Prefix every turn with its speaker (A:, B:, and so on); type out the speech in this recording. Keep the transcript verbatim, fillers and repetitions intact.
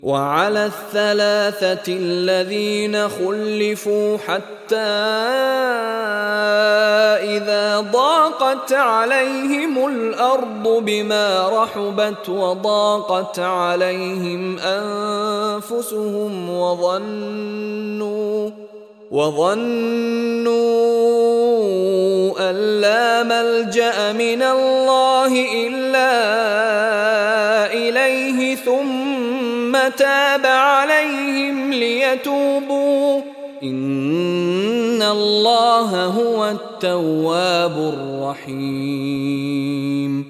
A: وعلى الثلاثة الذين خلفوا حتى إذا ضاقت عليهم الأرض بما رحبت وضاقت عليهم أنفسهم وظنوا وظنوا أن لا ملجأ من الله إلا إليه ثم تاب عليهم ليتوبوا إن الله هو التواب الرحيم.